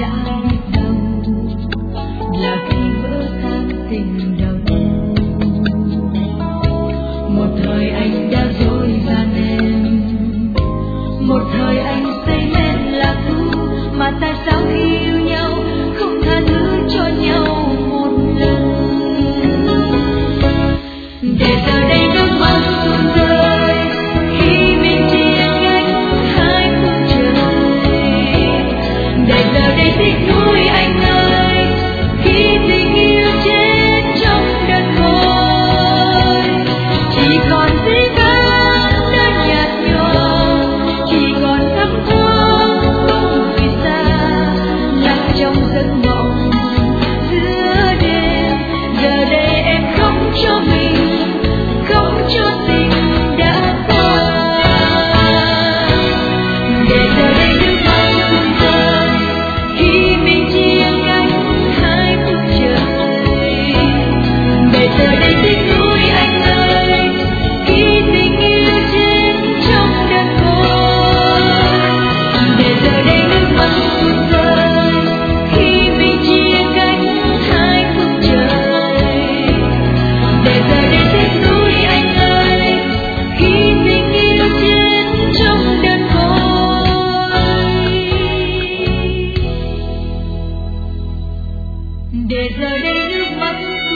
đã nhức đầu là khi vỡ tan tình đầu. Một thời anh đã dối gian em, một thời anh say mến lạc thú, mà tại sao khi yêu nhau không tha thứ cho nhau một lần. Để giờ đây nước mắt tuôn rơi khi mình chia cách hai phương trời. Để giờ đây tiếc nuối anh ơi khi tình yêu chết trong đợt khói. Chỉ còn dĩ vãng đã nhạt nhòa, chỉ còn thấp thoáng không vì xa, lạc trong giấc mộng giữa đêm. Giờ đây em không cho mình, không cho tình đã qua. Để giờ đây nước mắt tuôn rơi khi mình chia cách hai phương trời. Để giờ đây tiếc nuối anh ơi khi tình yêu chết trong đợt khói. Để giờ đây nước mắt tuôn rơi khi mình chia cách hai phương trời. Để giờ đây tiếc nuối anh ơi khi tình yêu chết trong đợt khói. Để giờ đây nước mắt